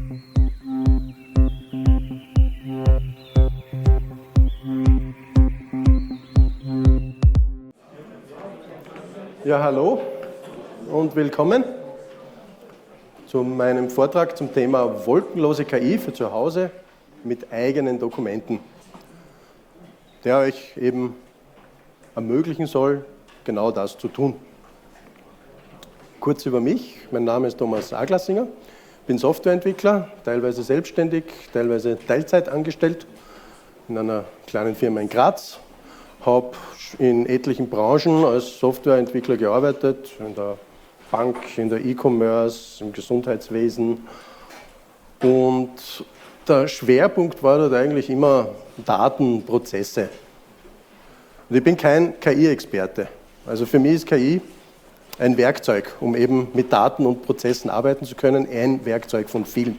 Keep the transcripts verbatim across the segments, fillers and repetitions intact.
Ja, hallo und willkommen zu meinem Vortrag zum Thema wolkenlose K I für zu Hause mit eigenen Dokumenten, der euch eben ermöglichen soll, genau das zu tun. Kurz über mich, mein Name ist Thomas Aglassinger, bin Softwareentwickler, teilweise selbstständig, teilweise Teilzeit angestellt in einer kleinen Firma in Graz. Habe in etlichen Branchen als Softwareentwickler gearbeitet, in der Bank, in der E-Commerce, im Gesundheitswesen. Und der Schwerpunkt war dort eigentlich immer Datenprozesse. Und ich bin kein K I-Experte. Also für mich ist K I ein Werkzeug, um eben mit Daten und Prozessen arbeiten zu können, ein Werkzeug von vielen.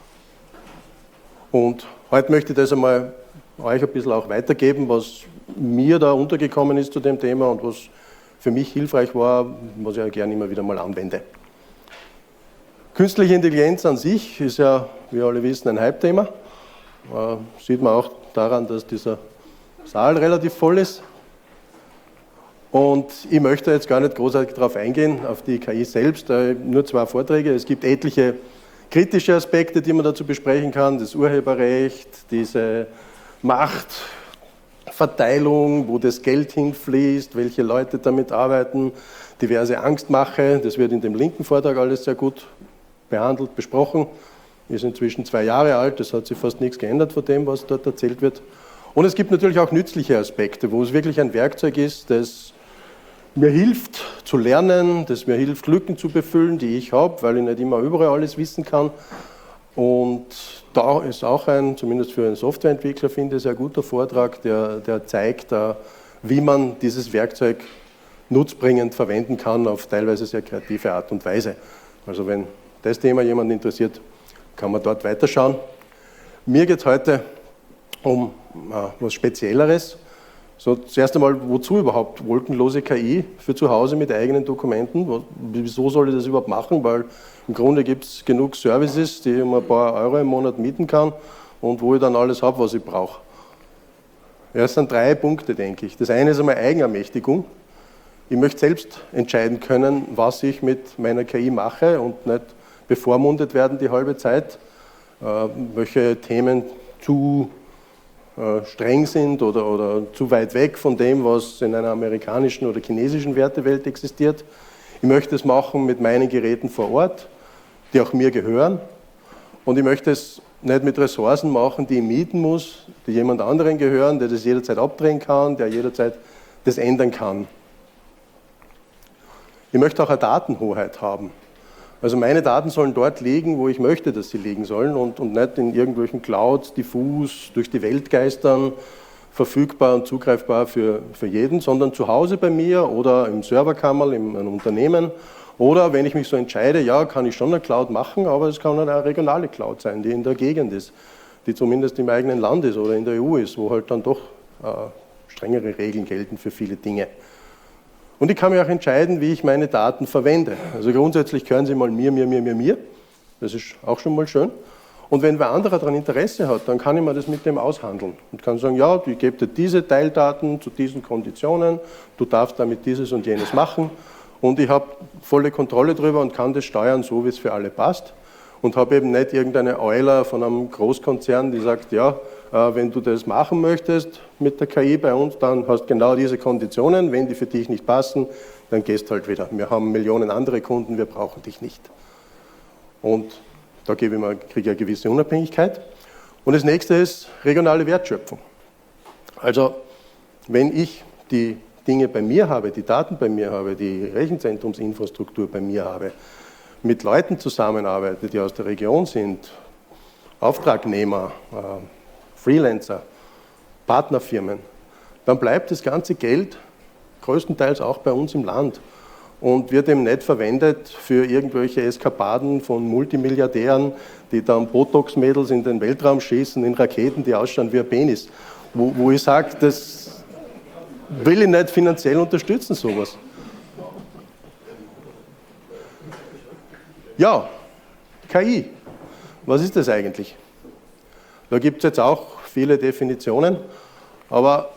Und heute möchte ich das einmal euch ein bisschen auch weitergeben, was mir da untergekommen ist zu dem Thema und was für mich hilfreich war, was ich ja gerne immer wieder mal anwende. Künstliche Intelligenz an sich ist ja, wie alle wissen, ein Hype-Thema. Äh, sieht man auch daran, dass dieser Saal relativ voll ist. Und ich möchte jetzt gar nicht großartig darauf eingehen, auf die K I selbst, äh, nur zwei Vorträge. Es gibt etliche kritische Aspekte, die man dazu besprechen kann, das Urheberrecht, diese Machtverteilung, wo das Geld hinfließt, welche Leute damit arbeiten, diverse Angstmache, das wird in dem linken Vortrag alles sehr gut behandelt, besprochen, ist inzwischen zwei Jahre alt, es hat sich fast nichts geändert von dem, was dort erzählt wird. Und es gibt natürlich auch nützliche Aspekte, wo es wirklich ein Werkzeug ist, das mir hilft zu lernen, das mir hilft, Lücken zu befüllen, die ich habe, weil ich nicht immer überall alles wissen kann. Und da ist auch ein, zumindest für einen Softwareentwickler, finde ich, sehr guter Vortrag, der, der zeigt, wie man dieses Werkzeug nutzbringend verwenden kann auf teilweise sehr kreative Art und Weise. Also wenn das Thema jemanden interessiert, kann man dort weiterschauen. Mir geht es heute um äh, was Spezielleres. So, zuerst einmal, wozu überhaupt wolkenlose K I für zu Hause mit eigenen Dokumenten? Wieso soll ich das überhaupt machen? Weil im Grunde gibt es genug Services, die ich um ein paar Euro im Monat mieten kann und wo ich dann alles habe, was ich brauche. Ja, es sind drei Punkte, denke ich. Das eine ist einmal Eigenermächtigung. Ich möchte selbst entscheiden können, was ich mit meiner K I mache und nicht bevormundet werden die halbe Zeit, äh, welche Themen zu streng sind oder, oder zu weit weg von dem, was in einer amerikanischen oder chinesischen Wertewelt existiert. Ich möchte es machen mit meinen Geräten vor Ort, die auch mir gehören. Und ich möchte es nicht mit Ressourcen machen, die ich mieten muss, die jemand anderen gehören, der das jederzeit abdrehen kann, der jederzeit das ändern kann. Ich möchte auch eine Datenhoheit haben. Also meine Daten sollen dort liegen, wo ich möchte, dass sie liegen sollen und, und nicht in irgendwelchen Clouds diffus durch die Welt geistern, verfügbar und zugreifbar für, für jeden, sondern zu Hause bei mir oder im Serverkammer, in einem Unternehmen oder wenn ich mich so entscheide, ja, kann ich schon eine Cloud machen, aber es kann eine regionale Cloud sein, die in der Gegend ist, die zumindest im eigenen Land ist oder in der E U ist, wo halt dann doch äh, strengere Regeln gelten für viele Dinge. Und ich kann mir auch entscheiden, wie ich meine Daten verwende. Also grundsätzlich gehören sie mal mir, mir, mir, mir, mir. Das ist auch schon mal schön. Und wenn wer anderer daran Interesse hat, dann kann ich mir das mit dem aushandeln. Und kann sagen, ja, ich gebe dir diese Teildaten zu diesen Konditionen, du darfst damit dieses und jenes machen. Und ich habe volle Kontrolle darüber und kann das steuern, so wie es für alle passt. Und habe eben nicht irgendeine Euler von einem Großkonzern, die sagt, ja, wenn du das machen möchtest mit der K I bei uns, dann hast du genau diese Konditionen. Wenn die für dich nicht passen, dann gehst du halt wieder. Wir haben Millionen andere Kunden, wir brauchen dich nicht. Und da gebe ich mir, kriege ich eine gewisse Unabhängigkeit. Und das nächste ist regionale Wertschöpfung. Also wenn ich die Dinge bei mir habe, die Daten bei mir habe, die Rechenzentrumsinfrastruktur bei mir habe, mit Leuten zusammenarbeite, die aus der Region sind, Auftragnehmer, Freelancer, Partnerfirmen, dann bleibt das ganze Geld größtenteils auch bei uns im Land und wird eben nicht verwendet für irgendwelche Eskapaden von Multimilliardären, die dann Botox-Mädels in den Weltraum schießen, in Raketen, die ausschauen wie ein Penis. Wo, wo ich sage, das will ich nicht finanziell unterstützen, sowas. Ja, K I. was ist das eigentlich? Da gibt es jetzt auch viele Definitionen, aber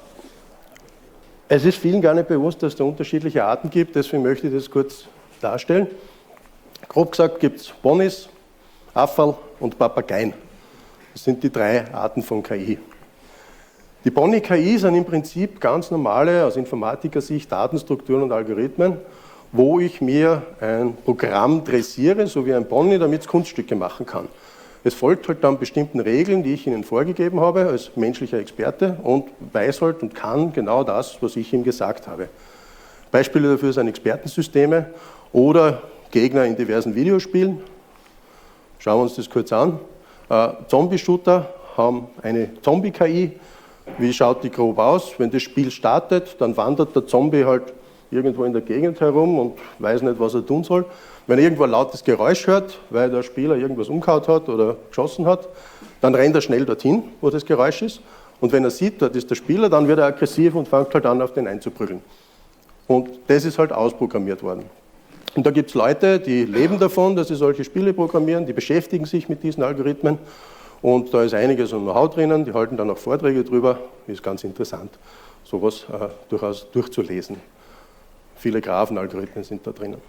es ist vielen gar nicht bewusst, dass es da unterschiedliche Arten gibt, deswegen möchte ich das kurz darstellen. Grob gesagt gibt es Ponys, Afferl und Papageien. Das sind die drei Arten von K I. Die Pony-K I sind im Prinzip ganz normale, aus Informatiker-Sicht, Datenstrukturen und Algorithmen, wo ich mir ein Programm dressiere, so wie ein Pony, damit es Kunststücke machen kann. Es folgt halt dann bestimmten Regeln, die ich Ihnen vorgegeben habe als menschlicher Experte und weiß halt und kann genau das, was ich ihm gesagt habe. Beispiele dafür sind Expertensysteme oder Gegner in diversen Videospielen. Schauen wir uns das kurz an. Äh, Zombie-Shooter haben eine Zombie-K I. Wie schaut die grob aus? Wenn das Spiel startet, dann wandert der Zombie halt irgendwo in der Gegend herum und weiß nicht, was er tun soll. Wenn er irgendwo ein lautes Geräusch hört, weil der Spieler irgendwas umgehauen hat oder geschossen hat, dann rennt er schnell dorthin, wo das Geräusch ist. Und wenn er sieht, dort ist der Spieler, dann wird er aggressiv und fängt halt an, auf den einzuprügeln. Und das ist halt ausprogrammiert worden. Und da gibt es Leute, die leben davon, dass sie solche Spiele programmieren, die beschäftigen sich mit diesen Algorithmen. Und da ist einiges an Know-how drinnen, die halten dann auch Vorträge drüber. Ist ganz interessant, sowas äh, durchaus durchzulesen. Viele Graphenalgorithmen sind da drinnen.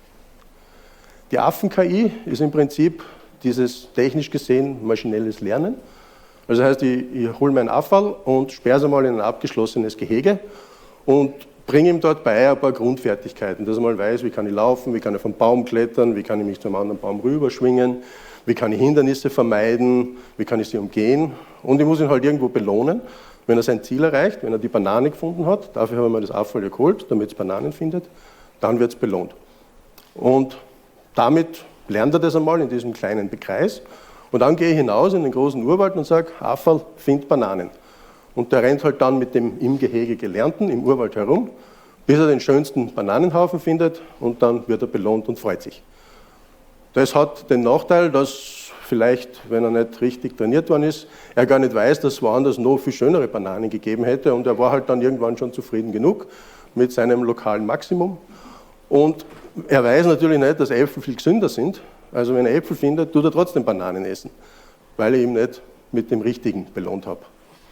Die Affen-K I ist im Prinzip dieses technisch gesehen maschinelles Lernen. Also das heißt, ich, ich hole meinen Afferl und sperre es einmal in ein abgeschlossenes Gehege und bringe ihm dort bei ein paar Grundfertigkeiten, dass er mal weiß, wie kann ich laufen, wie kann ich vom Baum klettern, wie kann ich mich zum anderen Baum rüberschwingen, wie kann ich Hindernisse vermeiden, wie kann ich sie umgehen. Und ich muss ihn halt irgendwo belohnen, wenn er sein Ziel erreicht, wenn er die Banane gefunden hat, dafür haben wir das Afferl geholt, damit es Bananen findet, dann wird es belohnt. Und damit lernt er das einmal in diesem kleinen Kreis und dann gehe ich hinaus in den großen Urwald und sage, Afferl, find Bananen. Und der rennt halt dann mit dem im Gehege Gelernten im Urwald herum, bis er den schönsten Bananenhaufen findet und dann wird er belohnt und freut sich. Das hat den Nachteil, dass vielleicht, wenn er nicht richtig trainiert worden ist, er gar nicht weiß, dass es woanders noch viel schönere Bananen gegeben hätte und er war halt dann irgendwann schon zufrieden genug mit seinem lokalen Maximum. Und er weiß natürlich nicht, dass Äpfel viel gesünder sind, also wenn er Äpfel findet, tut er trotzdem Bananen essen, weil ich ihn nicht mit dem Richtigen belohnt habe.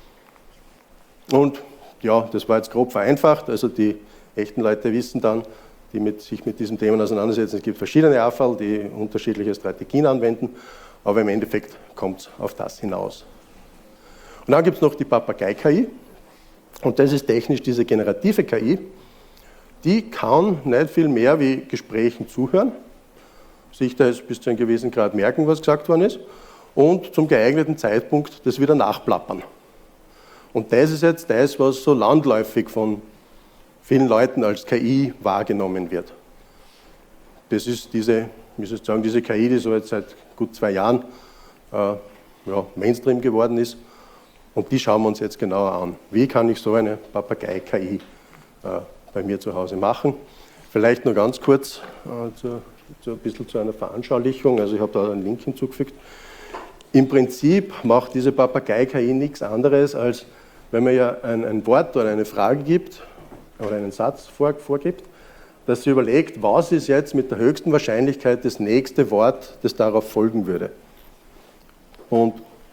Und ja, das war jetzt grob vereinfacht, also die echten Leute wissen dann, die mit, sich mit diesen Themen auseinandersetzen, es gibt verschiedene Afferl, die unterschiedliche Strategien anwenden, aber im Endeffekt kommt es auf das hinaus. Und dann gibt es noch die Papagei-K I und das ist technisch diese generative K I, die kann nicht viel mehr wie Gesprächen zuhören, sich das bis zu einem gewissen Grad merken, was gesagt worden ist, und zum geeigneten Zeitpunkt das wieder nachplappern. Und das ist jetzt das, was so landläufig von vielen Leuten als K I wahrgenommen wird. Das ist diese, wie soll ich sagen, diese K I, die so jetzt seit gut zwei Jahren äh, ja, Mainstream geworden ist. Und die schauen wir uns jetzt genauer an. Wie kann ich so eine Papagei-K I äh, bei mir zu Hause machen? Vielleicht nur ganz kurz äh, zu, zu ein bisschen zu einer Veranschaulichung. Also ich habe da einen Link hinzugefügt. Im Prinzip macht diese Papagei-K I nichts anderes, als wenn man ja ein, ein Wort oder eine Frage gibt oder einen Satz vor, vorgibt, dass sie überlegt, was ist jetzt mit der höchsten Wahrscheinlichkeit das nächste Wort, das darauf folgen würde. Und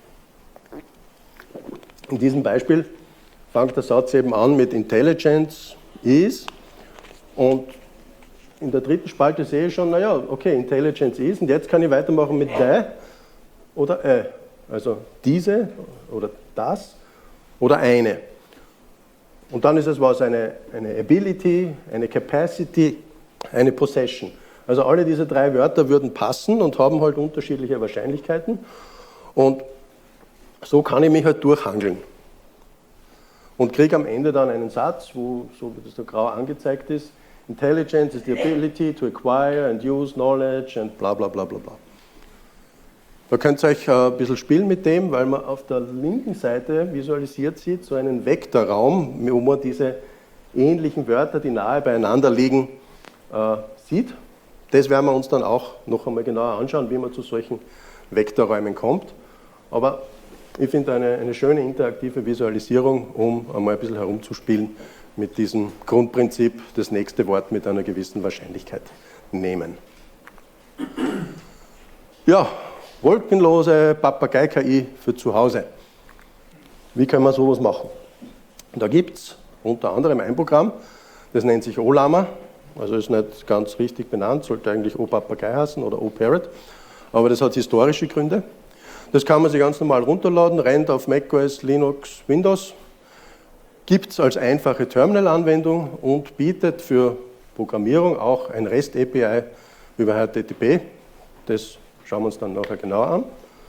in diesem Beispiel fängt der Satz eben an mit Intelligence is und in der dritten Spalte sehe ich schon, naja, okay, Intelligence is und jetzt kann ich weitermachen mit the oder a, also diese oder das oder eine. Und dann ist es was, eine, eine Ability, eine Capacity, eine Possession. Also alle diese drei Wörter würden passen und haben halt unterschiedliche Wahrscheinlichkeiten. Und so kann ich mich halt durchhangeln. Und kriege am Ende dann einen Satz, wo, so wie das da grau angezeigt ist, Intelligence is the ability to acquire and use knowledge and bla bla bla bla bla. Da könnt ihr euch ein bisschen spielen mit dem, weil man auf der linken Seite visualisiert sieht, so einen Vektorraum, wo man diese ähnlichen Wörter, die nahe beieinander liegen, äh, sieht. Das werden wir uns dann auch noch einmal genauer anschauen, wie man zu solchen Vektorräumen kommt. Aber ich finde eine, eine schöne interaktive Visualisierung, um einmal ein bisschen herumzuspielen mit diesem Grundprinzip, das nächste Wort mit einer gewissen Wahrscheinlichkeit nehmen. Ja, wolkenlose Papagei-K I für zu Hause. Wie können wir sowas machen? Da gibt es unter anderem ein Programm, das nennt sich Ollama, also ist nicht ganz richtig benannt, sollte eigentlich O-Papagei heißen oder O-Parrot, aber das hat historische Gründe. Das kann man sich ganz normal runterladen, rennt auf macOS, Linux, Windows, gibt es als einfache Terminal-Anwendung und bietet für Programmierung auch ein REST-A P I über H T T P. Das schauen wir uns dann nachher genauer an.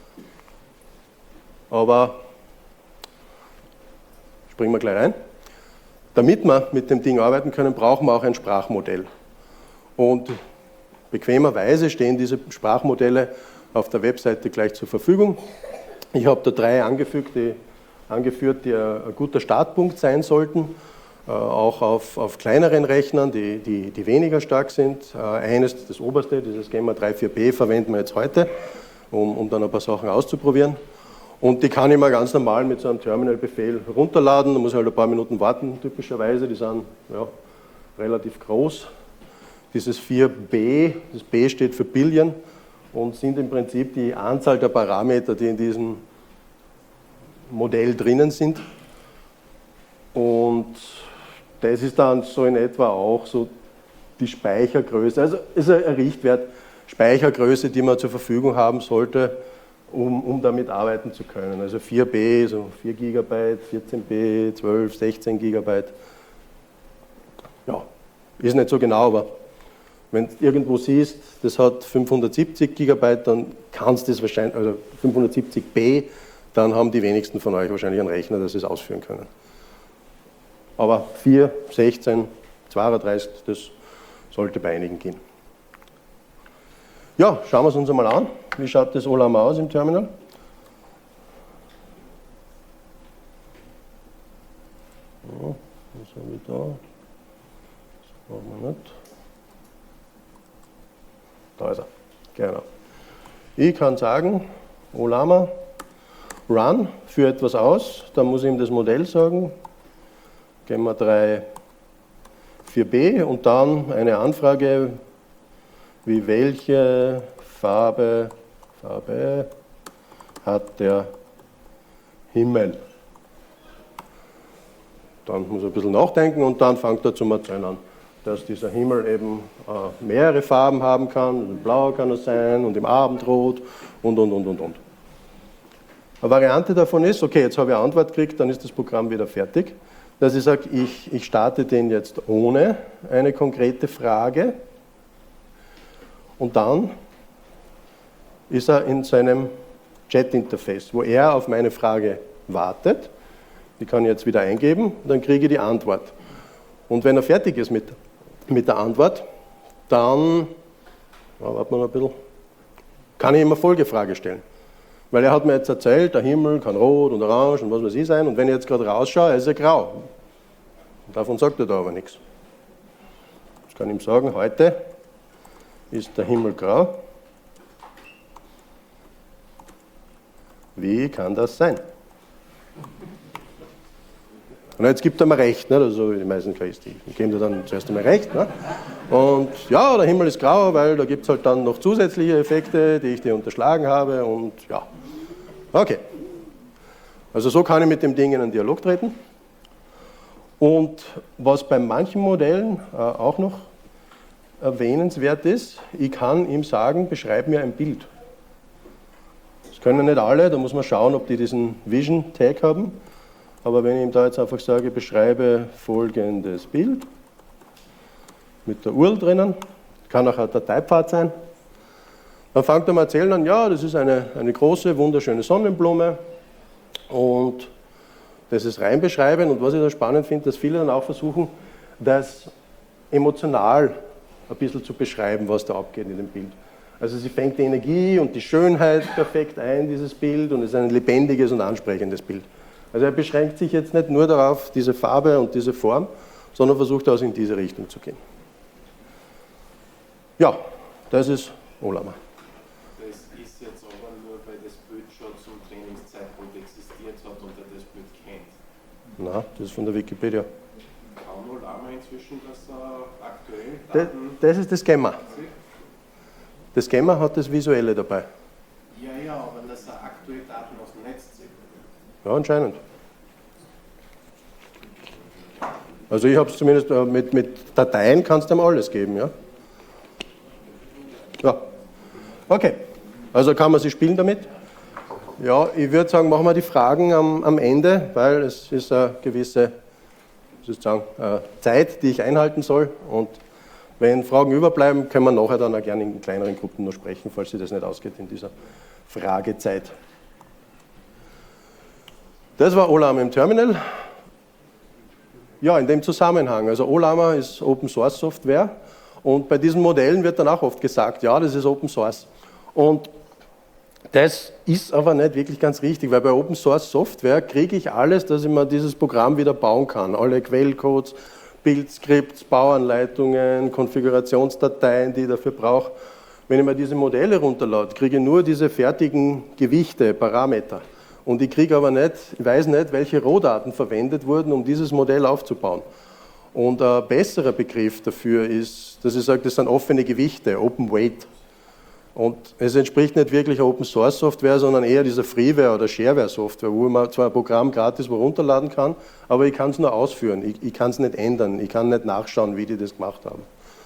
Aber springen wir gleich rein. Damit wir mit dem Ding arbeiten können, brauchen wir auch ein Sprachmodell. Und bequemerweise stehen diese Sprachmodelle auf der Webseite gleich zur Verfügung. Ich habe da drei angefügt, die, angeführt, die ein guter Startpunkt sein sollten, äh, auch auf, auf kleineren Rechnern, die, die, die weniger stark sind. Äh, eines, das oberste, dieses Gemma drei Punkt vier b, verwenden wir jetzt heute, um, um dann ein paar Sachen auszuprobieren. Und die kann ich mir ganz normal mit so einem Terminal-Befehl runterladen. Da muss ich halt ein paar Minuten warten, typischerweise. Die sind ja, relativ groß. Dieses vier b, das B steht für Billion und sind im Prinzip die Anzahl der Parameter, die in diesem Modell drinnen sind. Und das ist dann so in etwa auch so die Speichergröße. Also ist ein Richtwert, Speichergröße, die man zur Verfügung haben sollte, Um, um damit arbeiten zu können. Also vier b, so vier Gigabyte, vierzehn b, zwölf, sechzehn Gigabyte. Ja, ist nicht so genau, aber wenn du irgendwo siehst, das hat fünfhundertsiebzig Gigabyte, dann kannst du das wahrscheinlich, also fünfhundertsiebzig b, dann haben die wenigsten von euch wahrscheinlich einen Rechner, dass sie es ausführen können. Aber vier, sechzehn, zweiunddreißig, das sollte bei einigen gehen. Ja, schauen wir es uns einmal an. Wie schaut das Ollama aus im Terminal? Ja, was haben wir da? Das brauchen wir nicht. Da ist er. Genau. Ich kann sagen, Ollama, run, führe etwas aus. Dann muss ich ihm das Modell sagen. Gehen wir drei Punkt vier b und dann eine Anfrage, wie welche Farbe, Farbe hat der Himmel. Dann muss er ein bisschen nachdenken und dann fängt er zum Erzählen an, dass dieser Himmel eben äh, mehrere Farben haben kann. In Blau kann er sein und im Abendrot und, und, und, und, und. Eine Variante davon ist, okay, jetzt habe ich eine Antwort gekriegt, dann ist das Programm wieder fertig. Dass ich sage, ich, ich starte den jetzt ohne eine konkrete Frage. Und dann ist er in seinem Chat-Interface, wo er auf meine Frage wartet. Die kann ich jetzt wieder eingeben, dann kriege ich die Antwort. Und wenn er fertig ist mit, mit der Antwort, dann, na, warten wir noch ein bisschen, kann ich ihm eine Folgefrage stellen. Weil er hat mir jetzt erzählt, der Himmel kann rot und orange und was weiß ich sein. Und wenn ich jetzt gerade rausschaue, ist er grau. Und davon sagt er da aber nichts. Ich kann ihm sagen, heute ist der Himmel grau. Wie kann das sein? Und jetzt gibt er mir recht, ne? Also die meisten Christen geben dir dann zuerst einmal recht. Ne? Und ja, der Himmel ist grau, weil da gibt es halt dann noch zusätzliche Effekte, die ich dir unterschlagen habe und ja. Okay. Also so kann ich mit dem Ding in einen Dialog treten. Und was bei manchen Modellen äh, auch noch erwähnenswert ist, ich kann ihm sagen, beschreib mir ein Bild. Das können nicht alle, da muss man schauen, ob die diesen Vision-Tag haben. Aber wenn ich ihm da jetzt einfach sage, beschreibe folgendes Bild mit der U R L drinnen, kann auch ein Dateipfad sein, dann fängt er mal erzählen an, ja, das ist eine, eine große, wunderschöne Sonnenblume und das ist rein beschreiben. Und was ich da spannend finde, dass viele dann auch versuchen, das emotional ein bisschen zu beschreiben, was da abgeht in dem Bild. Also sie fängt die Energie und die Schönheit perfekt ein, dieses Bild, und es ist ein lebendiges und ansprechendes Bild. Also er beschränkt sich jetzt nicht nur darauf, diese Farbe und diese Form, sondern versucht auch in diese Richtung zu gehen. Ja, das ist Ollama. Das ist jetzt aber nur, weil das Bild schon zum Trainingszeitpunkt existiert hat und er das Bild kennt. Na, das ist von der Wikipedia. Kann Ollama inzwischen das äh, aktuell Das, Daten... das ist das Gemma. Das Gemma hat das Visuelle dabei. Ja, ja, aber dass er aktuelle Daten aus dem Netz zieht. Ja, anscheinend. Also ich habe es zumindest äh, mit, mit Dateien kannst du ihm alles geben, ja. Ja. Okay. Also kann man sich spielen damit? Ja, ich würde sagen, machen wir die Fragen am, am Ende, weil es ist eine gewisse sozusagen, äh, Zeit, die ich einhalten soll. Und wenn Fragen überbleiben, können wir nachher dann auch gerne in kleineren Gruppen noch sprechen, falls sich das nicht ausgeht in dieser Fragezeit. Das war Olama im Terminal. Ja, in dem Zusammenhang. Also Olama ist Open Source Software und bei diesen Modellen wird dann auch oft gesagt, ja, das ist Open Source. Und das ist aber nicht wirklich ganz richtig, weil bei Open Source Software kriege ich alles, dass ich mir dieses Programm wieder bauen kann. Alle Quellcodes, Build-Skripts, Bauanleitungen, Konfigurationsdateien, die ich dafür brauche. Wenn ich mir diese Modelle runterlade, kriege ich nur diese fertigen Gewichte, Parameter. Und ich kriege aber nicht, ich weiß nicht, welche Rohdaten verwendet wurden, um dieses Modell aufzubauen. Und ein besserer Begriff dafür ist, dass ich sage, das sind offene Gewichte, Open Weight. Und es entspricht nicht wirklich Open Source Software, sondern eher dieser Freeware oder Shareware Software, wo man zwar ein Programm gratis wo runterladen kann, aber ich kann es nur ausführen, ich, ich kann es nicht ändern, ich kann nicht nachschauen, wie die das gemacht haben.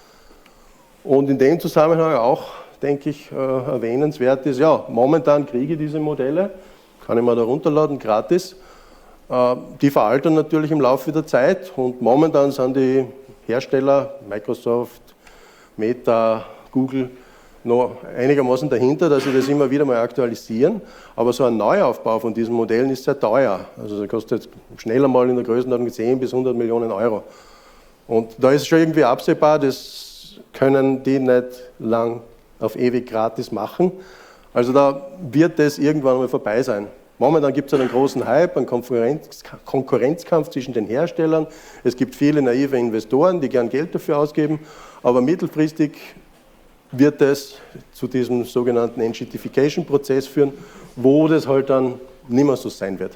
Und in dem Zusammenhang auch, denke ich, äh, erwähnenswert ist, ja, momentan kriege ich diese Modelle, kann ich mir da runterladen, gratis. Äh, die veraltern natürlich im Laufe der Zeit und momentan sind die Hersteller, Microsoft, Meta, Google, noch einigermaßen dahinter, dass sie das immer wieder mal aktualisieren, aber so ein Neuaufbau von diesen Modellen ist sehr teuer. Also das kostet schneller mal in der Größenordnung zehn bis hundert Millionen Euro. Und da ist schon irgendwie absehbar, das können die nicht lang auf ewig gratis machen. Also da wird das irgendwann mal vorbei sein. Momentan gibt es einen großen Hype, einen Konkurrenz, Konkurrenzkampf zwischen den Herstellern. Es gibt viele naive Investoren, die gern Geld dafür ausgeben, aber mittelfristig wird es zu diesem sogenannten Enginification-Prozess führen, wo das halt dann nicht mehr so sein wird.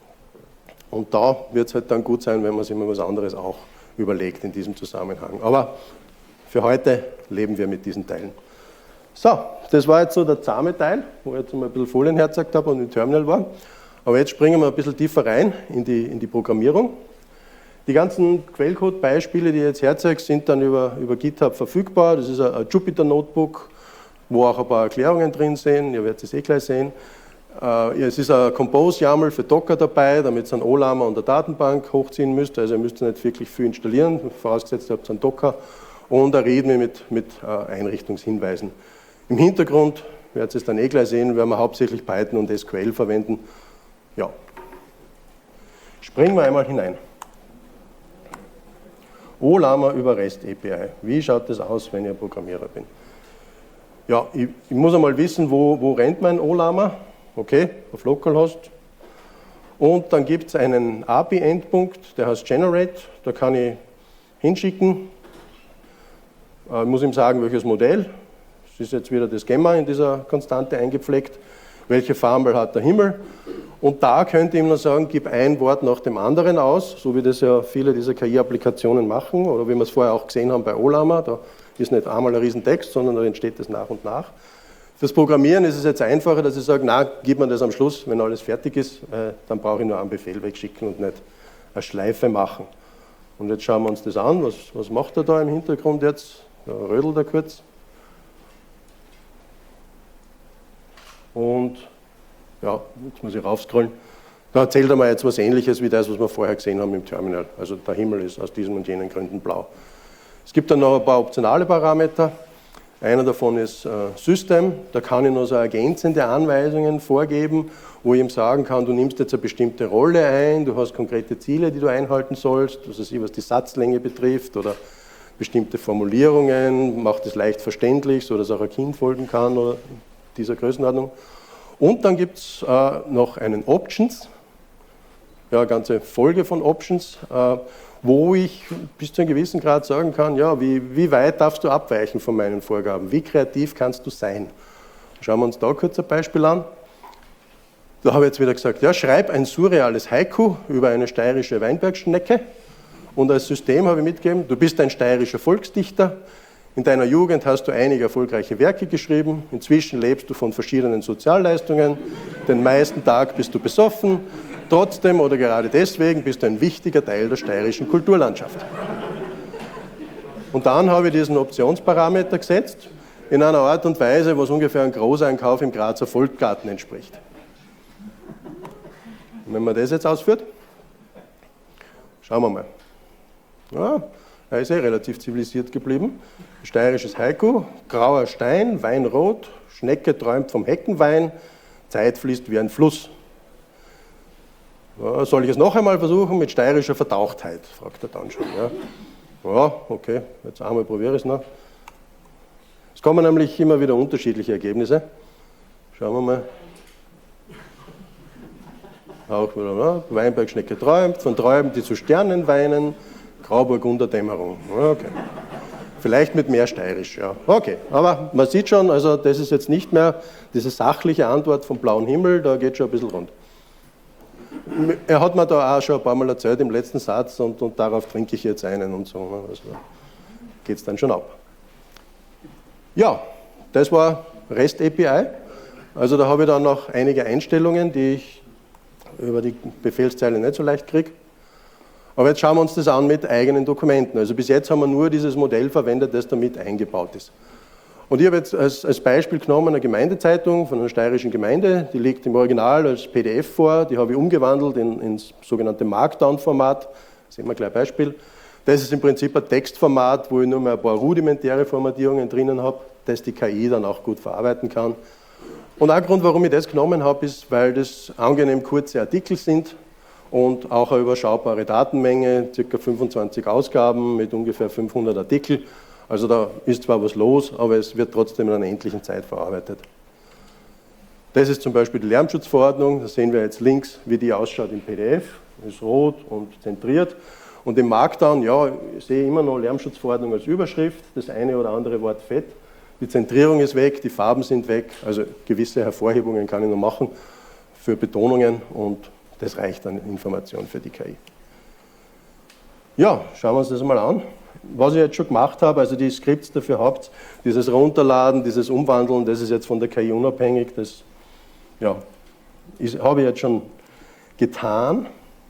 Und da wird es halt dann gut sein, wenn man sich mal was anderes auch überlegt in diesem Zusammenhang. Aber für heute leben wir mit diesen Teilen. So, das war jetzt so der zahme Teil, wo ich jetzt mal ein bisschen Folien hergezeigt habe und im Terminal war. Aber jetzt springen wir ein bisschen tiefer rein in die, in die Programmierung. Die ganzen Quellcode-Beispiele, die ich jetzt herzeige, sind dann über, über GitHub verfügbar. Das ist ein, ein Jupyter-Notebook, wo auch ein paar Erklärungen drin sind. Ihr werdet es eh gleich sehen. Äh, es ist ein Compose-YAML für Docker dabei, damit ihr einen Olama und eine Datenbank hochziehen müsst. Also ihr müsst nicht wirklich viel installieren, vorausgesetzt ihr habt einen Docker. Und ein README mit, mit äh, Einrichtungshinweisen. Im Hintergrund, ihr werdet es dann eh gleich sehen, werden wir hauptsächlich Python und S Q L verwenden. Ja. Springen wir einmal hinein. Olama über REST A P I. Wie schaut das aus, wenn ich ein Programmierer bin? Ja, ich, ich muss einmal wissen, wo, wo rennt mein Olama. Okay, auf Localhost. Und dann gibt es einen A P I-Endpunkt, der heißt Generate. Da kann ich hinschicken. Ich muss ihm sagen, welches Modell. Es ist jetzt wieder das Gemma in dieser Konstante eingepflegt. Welche Farbe hat der Himmel? Und da könnte ich ihm nur sagen, gib ein Wort nach dem anderen aus, so wie das ja viele dieser K I-Applikationen machen, oder wie wir es vorher auch gesehen haben bei Olama, da ist nicht einmal ein Riesentext, sondern da entsteht das nach und nach. Fürs Programmieren ist es jetzt einfacher, dass ich sage, na, gib mir das am Schluss, wenn alles fertig ist, äh, dann brauche ich nur einen Befehl wegschicken und nicht eine Schleife machen. Und jetzt schauen wir uns das an, was, was macht er da im Hintergrund jetzt? Da rödelt er kurz. Und ja, jetzt muss ich raufscrollen. Da erzählt er mir jetzt was Ähnliches wie das, was wir vorher gesehen haben im Terminal. Also der Himmel ist aus diesen und jenen Gründen blau. Es gibt dann noch ein paar optionale Parameter. Einer davon ist äh, System. Da kann ich noch so ergänzende Anweisungen vorgeben, wo ich ihm sagen kann, du nimmst jetzt eine bestimmte Rolle ein, du hast konkrete Ziele, die du einhalten sollst, was die Satzlänge betrifft oder bestimmte Formulierungen, macht es leicht verständlich, sodass auch ein Kind folgen kann oder dieser Größenordnung. Und dann gibt es äh, noch einen Options, ja, eine ganze Folge von Options, äh, wo ich bis zu einem gewissen Grad sagen kann, ja, wie, wie weit darfst du abweichen von meinen Vorgaben, wie kreativ kannst du sein. Schauen wir uns da kurz ein Beispiel an. Da habe ich jetzt wieder gesagt, ja, schreib ein surreales Haiku über eine steirische Weinbergschnecke und als System habe ich mitgegeben, du bist ein steirischer Volksdichter, In deiner Jugend hast du einige erfolgreiche Werke geschrieben. Inzwischen lebst du von verschiedenen Sozialleistungen. Den meisten Tag bist du besoffen. Trotzdem oder gerade deswegen bist du ein wichtiger Teil der steirischen Kulturlandschaft. Und dann habe ich diesen Optionsparameter gesetzt, in einer Art und Weise, was ungefähr einem Großeinkauf im Grazer Volksgarten entspricht. Und wenn man das jetzt ausführt, schauen wir mal. Ja, er ist eh relativ zivilisiert geblieben. Steirisches Haiku, grauer Stein, Weinrot, Schnecke träumt vom Heckenwein, Zeit fließt wie ein Fluss. Ja, soll ich es noch einmal versuchen mit steirischer Vertauchtheit, fragt er dann schon. Ja, ja okay, jetzt einmal probiere ich es noch. Es kommen nämlich immer wieder unterschiedliche Ergebnisse. Schauen wir mal. Auch wieder, ne? Weinberg, Schnecke träumt, von Träumen, die zu Sternen weinen, Grauburgunder Dämmerung. Okay. Vielleicht mit mehr steirisch, ja. Okay, aber man sieht schon, also das ist jetzt nicht mehr diese sachliche Antwort vom blauen Himmel, da geht schon ein bisschen rund. Er hat mir da auch schon ein paar Mal erzählt im letzten Satz und, und darauf trinke ich jetzt einen und so. Ne? Also geht es dann schon ab. Ja, das war REST A P I. Also da habe ich dann noch einige Einstellungen, die ich über die Befehlszeile nicht so leicht kriege. Aber jetzt schauen wir uns das an mit eigenen Dokumenten. Also bis jetzt haben wir nur dieses Modell verwendet, das damit eingebaut ist. Und ich habe jetzt als, als Beispiel genommen eine Gemeindezeitung von einer steirischen Gemeinde, die liegt im Original als P D F vor, die habe ich umgewandelt in, ins sogenannte Markdown-Format. Sehen wir gleich ein Beispiel. Das ist im Prinzip ein Textformat, wo ich nur mehr ein paar rudimentäre Formatierungen drinnen habe, das die K I dann auch gut verarbeiten kann. Und ein Grund, warum ich das genommen habe, ist, weil das angenehm kurze Artikel sind und auch eine überschaubare Datenmenge, ca. fünfundzwanzig Ausgaben mit ungefähr fünfhundert Artikel. Also da ist zwar was los, aber es wird trotzdem in einer endlichen Zeit verarbeitet. Das ist zum Beispiel die Lärmschutzverordnung, da sehen wir jetzt links, wie die ausschaut im P D F, ist rot und zentriert. Und im Markdown, ja, ich sehe immer noch Lärmschutzverordnung als Überschrift, das eine oder andere Wort fett. Die Zentrierung ist weg, die Farben sind weg, also gewisse Hervorhebungen kann ich noch machen für Betonungen und das reicht an Information für die K I. Ja, schauen wir uns das mal an. Was ich jetzt schon gemacht habe, also die Skripts dafür habt, dieses Runterladen, dieses Umwandeln, das ist jetzt von der K I unabhängig, das ja, ist, habe ich jetzt schon getan.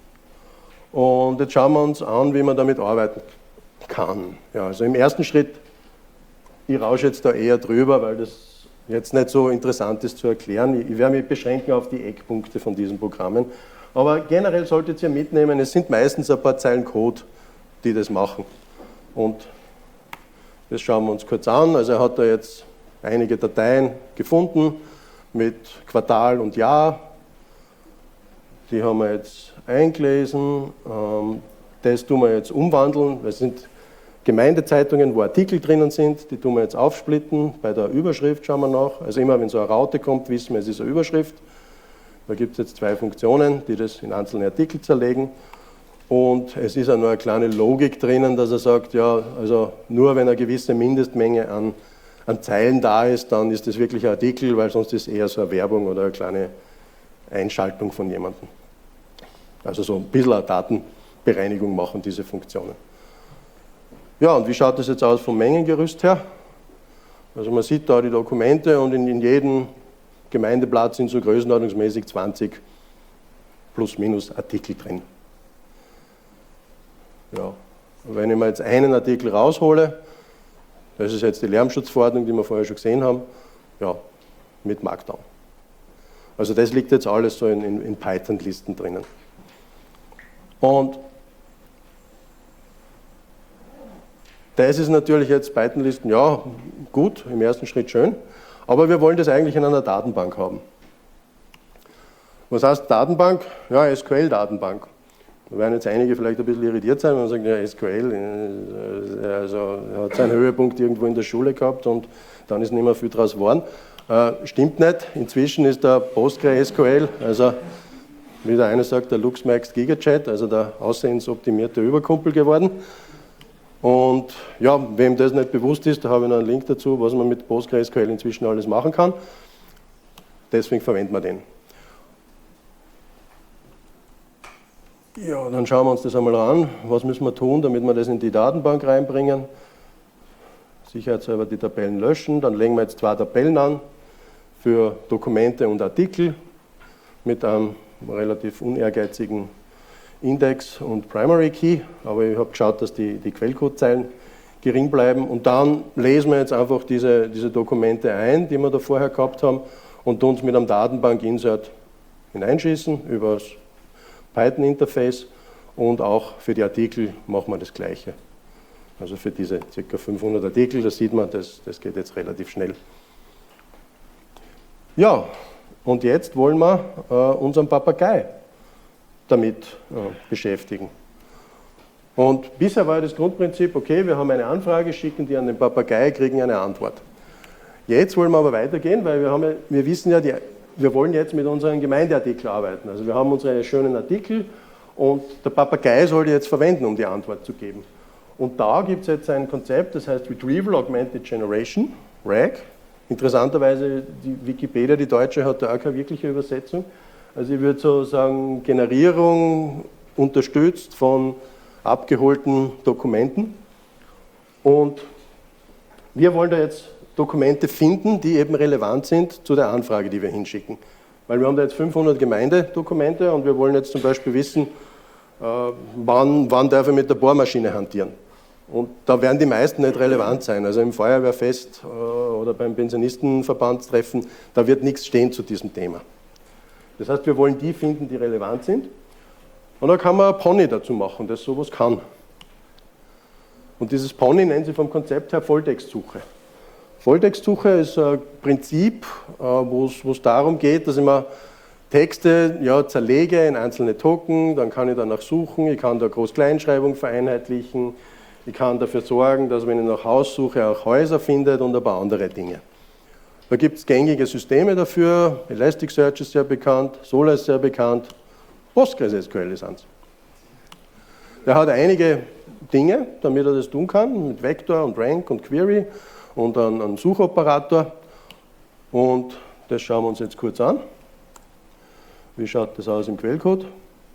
Und jetzt schauen wir uns an, wie man damit arbeiten kann. Ja, also im ersten Schritt, ich rausche jetzt da eher drüber, weil das jetzt nicht so interessant ist zu erklären. Ich, ich werde mich beschränken auf die Eckpunkte von diesen Programmen. Aber generell solltet ihr mitnehmen, es sind meistens ein paar Zeilen Code, die das machen. Und das schauen wir uns kurz an. Also er hat da jetzt einige Dateien gefunden mit Quartal und Jahr. Die haben wir jetzt eingelesen. Das tun wir jetzt umwandeln. Das sind Gemeindezeitungen, wo Artikel drinnen sind. Die tun wir jetzt aufsplitten. Bei der Überschrift schauen wir nach. Also immer wenn so eine Raute kommt, wissen wir, es ist eine Überschrift. Da gibt es jetzt zwei Funktionen, die das in einzelne Artikel zerlegen. Und es ist auch noch eine kleine Logik drinnen, dass er sagt, ja, also nur wenn eine gewisse Mindestmenge an, an Zeilen da ist, dann ist das wirklich ein Artikel, weil sonst ist es eher so eine Werbung oder eine kleine Einschaltung von jemandem. Also so ein bisschen eine Datenbereinigung machen diese Funktionen. Ja, und wie schaut das jetzt aus vom Mengengerüst her? Also man sieht da die Dokumente und in, in jedem Gemeindeblatt sind so größenordnungsmäßig zwanzig plus minus Artikel drin. Ja, und wenn ich mir jetzt einen Artikel raushole, das ist jetzt die Lärmschutzverordnung, die wir vorher schon gesehen haben, ja, mit Markdown. Also das liegt jetzt alles so in, in, in Python-Listen drinnen. Und das ist natürlich jetzt Python-Listen, ja, gut, im ersten Schritt schön, aber wir wollen das eigentlich in einer Datenbank haben. Was heißt Datenbank? Ja, S Q L-Datenbank. Da werden jetzt einige vielleicht ein bisschen irritiert sein, wenn man sagt, ja, S Q L, also er hat seinen Höhepunkt irgendwo in der Schule gehabt und dann ist nicht mehr viel draus geworden. Äh, stimmt nicht, inzwischen ist der PostgreSQL, also wie der eine sagt, der LuxMax GigaChat, also der aussehensoptimierte Überkumpel geworden. Und ja, wem das nicht bewusst ist, da habe ich noch einen Link dazu, was man mit PostgreSQL inzwischen alles machen kann. Deswegen verwenden wir den. Ja, dann schauen wir uns das einmal an. Was müssen wir tun, damit wir das in die Datenbank reinbringen? sicherheitshalber die Tabellen löschen. Dann legen wir jetzt zwei Tabellen an für Dokumente und Artikel mit einem relativ unehrgeizigen Index und Primary Key, aber ich habe geschaut, dass die, die Quellcodezeilen gering bleiben. Und dann lesen wir jetzt einfach diese, diese Dokumente ein, die wir da vorher gehabt haben, und tun uns mit einem Datenbank-Insert hineinschießen über das Python-Interface, und auch für die Artikel machen wir das Gleiche. Also für diese ca. fünfhundert Artikel, da sieht man, das, das geht jetzt relativ schnell. Ja, und jetzt wollen wir äh, unseren Papagei damit äh, beschäftigen. Und bisher war das Grundprinzip, okay, wir haben eine Anfrage, schicken die an den Papagei, kriegen eine Antwort. Jetzt wollen wir aber weitergehen, weil wir, haben ja, wir wissen ja, die, wir wollen jetzt mit unseren Gemeindeartikeln arbeiten. Also wir haben unsere schönen Artikel und der Papagei soll die jetzt verwenden, um die Antwort zu geben. Und da gibt es jetzt ein Konzept, das heißt Retrieval Augmented Generation, R A G. Interessanterweise, die Wikipedia, die deutsche, hat da auch keine wirkliche Übersetzung. Also ich würde so sagen, Generierung unterstützt von abgeholten Dokumenten. Und wir wollen da jetzt Dokumente finden, die eben relevant sind zu der Anfrage, die wir hinschicken. Weil wir haben da jetzt fünfhundert Gemeindedokumente und wir wollen jetzt zum Beispiel wissen, äh, wann, wann darf ich mit der Bohrmaschine hantieren. Und da werden die meisten nicht relevant sein. Also im Feuerwehrfest äh, oder beim Pensionistenverbandstreffen, da wird nichts stehen zu diesem Thema. Das heißt, wir wollen die finden, die relevant sind. Und da kann man ein Pony dazu machen, das sowas kann. Und dieses Pony nennen sie vom Konzept her Volltextsuche. Volltextsuche ist ein Prinzip, wo es darum geht, dass ich mir Texte ja, zerlege in einzelne Token, dann kann ich danach suchen, ich kann da Groß-Kleinschreibung vereinheitlichen, ich kann dafür sorgen, dass, wenn ich nach Haus suche, auch Häuser findet und ein paar andere Dinge. Da gibt es gängige Systeme dafür, Elasticsearch ist sehr bekannt, Solr ist sehr bekannt, PostgreSQL ist eins. Der hat einige Dinge, damit er das tun kann, mit Vector und Rank und Query und einen Suchoperator. Und das schauen wir uns jetzt kurz an. Wie schaut das aus im Quellcode?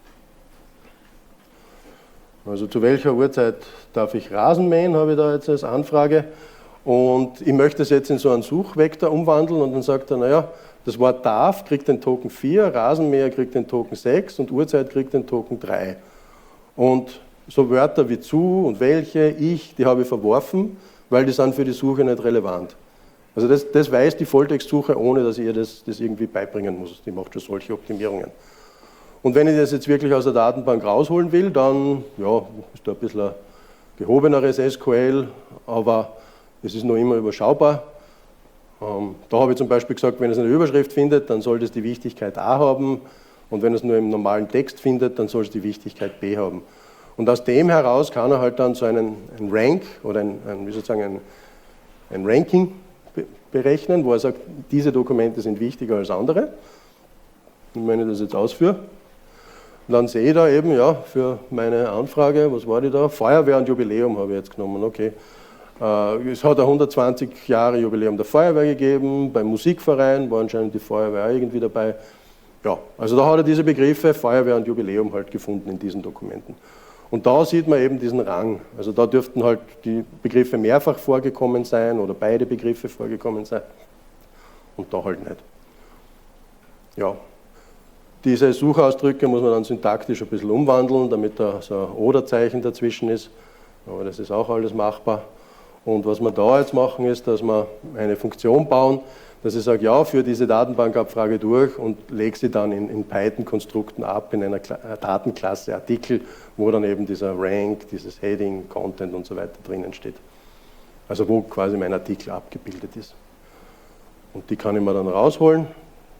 Also zu welcher Uhrzeit darf ich Rasen mähen, habe ich da jetzt als Anfrage. Und ich möchte es jetzt in so einen Suchvektor umwandeln und dann sagt er, naja, das Wort darf kriegt den Token vier, Rasenmäher kriegt den Token sechs und Uhrzeit kriegt den Token drei. Und so Wörter wie zu und welche, ich, die habe ich verworfen, weil die sind für die Suche nicht relevant. Also das, das weiß die Volltextsuche, ohne dass ich ihr das, das irgendwie beibringen muss. Die macht schon solche Optimierungen. Und wenn ich das jetzt wirklich aus der Datenbank rausholen will, dann ja, ist da ein bisschen ein gehobeneres S Q L, aber es ist noch immer überschaubar. Ähm, da habe ich zum Beispiel gesagt, wenn es eine Überschrift findet, dann soll es die Wichtigkeit A haben, und wenn es nur im normalen Text findet, dann soll es die Wichtigkeit B haben. Und aus dem heraus kann er halt dann so einen, einen Rank oder ein, ein, wie soll ich sagen, ein, ein Ranking be berechnen, wo er sagt, diese Dokumente sind wichtiger als andere. Und wenn ich das jetzt ausführe, dann sehe ich da eben, ja, für meine Anfrage, was war die da? Feuerwehr und Jubiläum habe ich jetzt genommen, okay. Es hat ein hundertzwanzig Jahre Jubiläum der Feuerwehr gegeben, beim Musikverein war anscheinend die Feuerwehr irgendwie dabei. Ja, also da hat er diese Begriffe Feuerwehr und Jubiläum halt gefunden in diesen Dokumenten. Und da sieht man eben diesen Rang. Also da dürften halt die Begriffe mehrfach vorgekommen sein oder beide Begriffe vorgekommen sein und da halt nicht. Ja, diese Suchausdrücke muss man dann syntaktisch ein bisschen umwandeln, damit da so ein Oder-Zeichen dazwischen ist, aber das ist auch alles machbar. Und was wir da jetzt machen, ist, dass wir eine Funktion bauen, dass ich sage, ja, führe diese Datenbankabfrage durch und lege sie dann in, in Python-Konstrukten ab, in einer Kla Datenklasse Artikel, wo dann eben dieser Rank, dieses Heading, Content und so weiter drinnen steht. Also wo quasi mein Artikel abgebildet ist. Und die kann ich mir dann rausholen.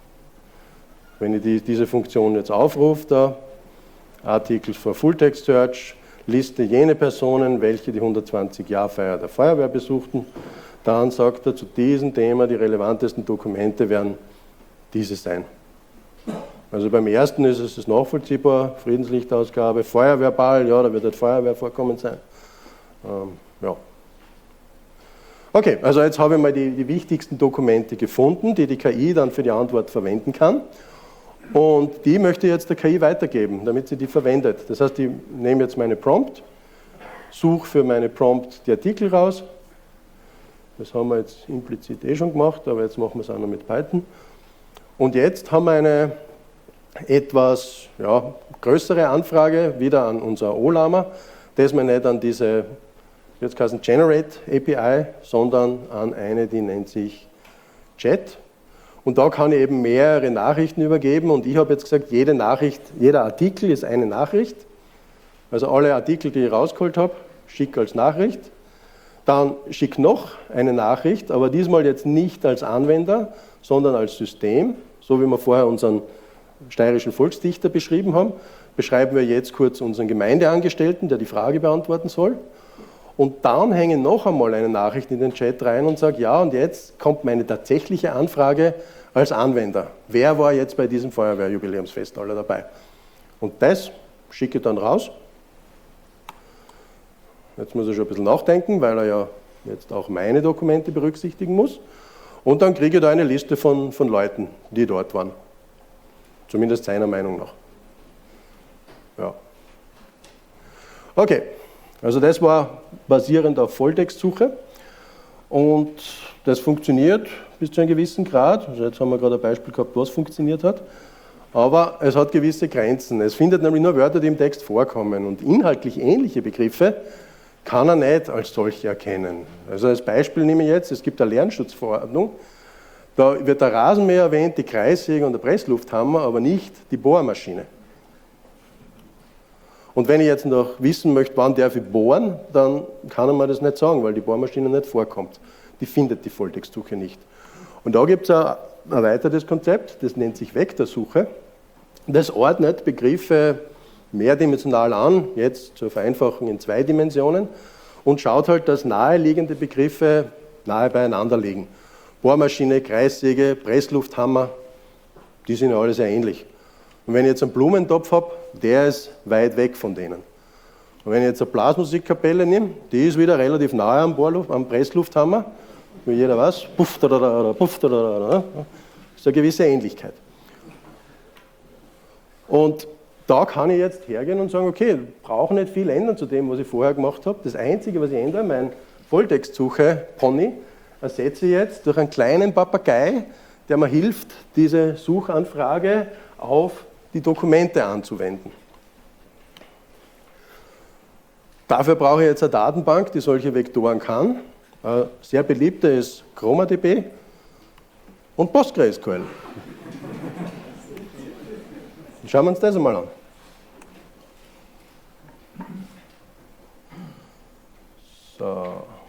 Wenn ich die, diese Funktion jetzt aufrufe, da, Articles for Full-Text Search, Liste jene Personen, welche die hundertzwanzig-Jahr-Feier der Feuerwehr besuchten. Dann sagt er, zu diesem Thema die relevantesten Dokumente werden diese sein. Also beim ersten ist es das nachvollziehbar, Friedenslichtausgabe, Feuerwehrball, ja, da wird halt Feuerwehr vorkommen sein. Ähm, ja. Okay, also jetzt habe ich mal die, die wichtigsten Dokumente gefunden, die die K I dann für die Antwort verwenden kann. Und die möchte ich jetzt der K I weitergeben, damit sie die verwendet. Das heißt, ich nehme jetzt meine Prompt, suche für meine Prompt die Artikel raus, Das haben wir jetzt implizit eh schon gemacht, aber jetzt machen wir es auch noch mit Python. Und jetzt haben wir eine etwas ja, größere Anfrage wieder an unser OLAMA, das wir nicht an diese jetzt heißen Generate A P I, sondern an eine, die nennt sich Chat. Und da kann ich eben mehrere Nachrichten übergeben und ich habe jetzt gesagt, jede Nachricht, jeder Artikel ist eine Nachricht. Also alle Artikel, die ich rausgeholt habe, schicke als Nachricht. Dann schicke noch eine Nachricht, aber diesmal jetzt nicht als Anwender, sondern als System. So wie wir vorher unseren steirischen Volksdichter beschrieben haben, beschreiben wir jetzt kurz unseren Gemeindeangestellten, der die Frage beantworten soll. Und dann hänge ich noch einmal eine Nachricht in den Chat rein und sage, ja, und jetzt kommt meine tatsächliche Anfrage als Anwender. Wer war jetzt bei diesem Feuerwehrjubiläumsfest alle dabei? Und das schicke ich dann raus. Jetzt muss er schon ein bisschen nachdenken, weil er ja jetzt auch meine Dokumente berücksichtigen muss. Und dann kriege ich da eine Liste von, von Leuten, die dort waren. Zumindest seiner Meinung nach. Ja. Okay, also das war basierend auf Volltextsuche. Und das funktioniert bis zu einem gewissen Grad. Also jetzt haben wir gerade ein Beispiel gehabt, was funktioniert hat. Aber es hat gewisse Grenzen. Es findet nämlich nur Wörter, die im Text vorkommen. Und inhaltlich ähnliche Begriffe kann er nicht als solche erkennen. Also als Beispiel nehme ich jetzt, es gibt eine Lärmschutzverordnung, da wird der Rasenmäher erwähnt, die Kreissäge und der Presslufthammer, aber nicht die Bohrmaschine. Und wenn ich jetzt noch wissen möchte, wann darf ich bohren, dann kann er mir das nicht sagen, weil die Bohrmaschine nicht vorkommt. Die findet die Volltextsuche nicht. Und da gibt es ein erweitertes Konzept, das nennt sich Vektorsuche. Das ordnet Begriffe mehrdimensional an, jetzt zur Vereinfachung in zwei Dimensionen, und schaut halt, dass naheliegende Begriffe nahe beieinander liegen. Bohrmaschine, Kreissäge, Presslufthammer, die sind ja alle sehr ähnlich. Und wenn ich jetzt einen Blumentopf habe, der ist weit weg von denen. Und wenn ich jetzt eine Blasmusikkapelle nehme, die ist wieder relativ nahe am, Bohrluft, am Presslufthammer, wie jeder weiß, puff, da, da, da, puff, da, da, da, da. Das ist eine gewisse Ähnlichkeit. Und da kann ich jetzt hergehen und sagen, okay, ich brauche nicht viel ändern zu dem, was ich vorher gemacht habe. Das Einzige, was ich ändere, mein Volltextsuche-Pony, ersetze ich jetzt durch einen kleinen Papagei, der mir hilft, diese Suchanfrage auf die Dokumente anzuwenden. Dafür brauche ich jetzt eine Datenbank, die solche Vektoren kann. Eine sehr beliebte ist ChromaDB und PostgreSQL. Schauen wir uns das einmal an. So.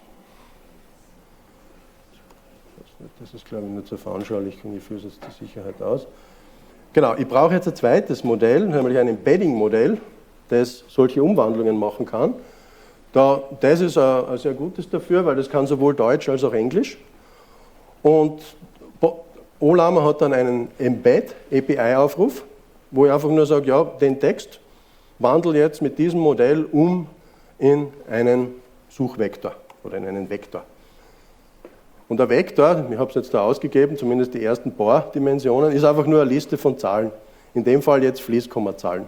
Das ist, glaube ich, nicht so veranschaulich, ich führe es jetzt zur Sicherheit aus. Genau, ich brauche jetzt ein zweites Modell, nämlich ein Embedding-Modell, das solche Umwandlungen machen kann. Da, das ist ein, ein sehr gutes dafür, weil das kann sowohl Deutsch als auch Englisch. Und OLAMA hat dann einen Embed-A P I-Aufruf, wo ich einfach nur sage, ja, den Text wandle jetzt mit diesem Modell um in einen Suchvektor oder in einen Vektor. Und der Vektor, ich habe es jetzt da ausgegeben, zumindest die ersten paar Dimensionen, ist einfach nur eine Liste von Zahlen. In dem Fall jetzt Fließkommazahlen.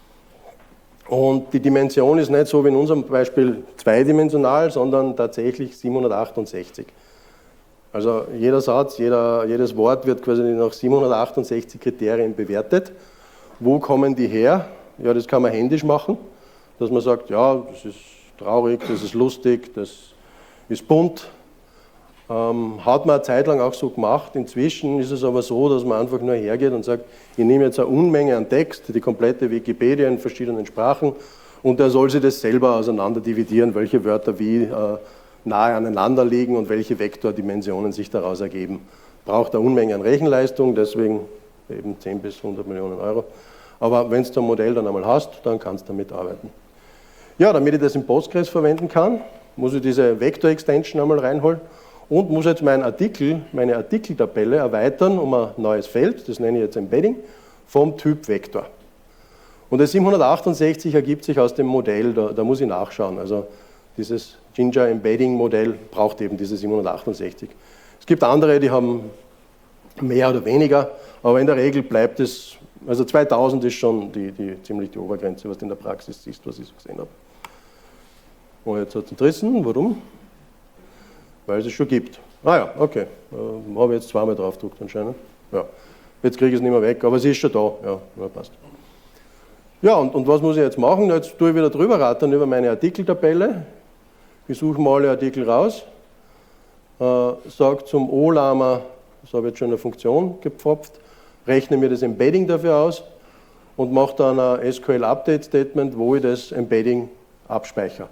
Und die Dimension ist nicht so wie in unserem Beispiel zweidimensional, sondern tatsächlich siebenhundertachtundsechzig. Also jeder Satz, jeder, jedes Wort wird quasi nach siebenhundertachtundsechzig Kriterien bewertet. Wo kommen die her? Ja, das kann man händisch machen, dass man sagt, ja, das ist traurig, das ist lustig, das ist bunt. Ähm, hat man eine Zeit lang auch so gemacht. Inzwischen ist es aber so, dass man einfach nur hergeht und sagt, ich nehme jetzt eine Unmenge an Text, die komplette Wikipedia in verschiedenen Sprachen, und er soll sich das selber auseinander dividieren, welche Wörter wie äh, nahe aneinander liegen und welche Vektordimensionen sich daraus ergeben. Braucht eine Unmenge an Rechenleistung, deswegen eben zehn bis hundert Millionen Euro. Aber wenn du ein Modell dann einmal hast, dann kannst du damit arbeiten. Ja, damit ich das in Postgres verwenden kann, muss ich diese Vektor-Extension einmal reinholen und muss jetzt meinen Artikel, meine Artikeltabelle erweitern um ein neues Feld, das nenne ich jetzt Embedding, vom Typ Vektor. Und das siebenhundertachtundsechzig ergibt sich aus dem Modell, da, da muss ich nachschauen. Also dieses Jinja Embedding Modell braucht eben diese siebenhundertachtundsechzig. Es gibt andere, die haben mehr oder weniger, aber in der Regel bleibt es, also zweitausend ist schon die, die, ziemlich die Obergrenze, was du in der Praxis siehst, was ich so gesehen habe. Und jetzt hat es entrissen, warum? weil es es schon gibt. Ah ja, okay, äh, habe ich jetzt zweimal drauf gedrückt anscheinend. Ja. Jetzt kriege ich es nicht mehr weg, aber es ist schon da. Ja, ja passt. Ja, und, und was muss ich jetzt machen? Jetzt tue ich wieder drüber rattern über meine Artikeltabelle. Ich suche mal alle Artikel raus, äh, sage zum O-Lama, das habe ich jetzt schon eine Funktion gepfropft, rechne mir das Embedding dafür aus und mache dann ein S Q L-Update-Statement, wo ich das Embedding abspeichere.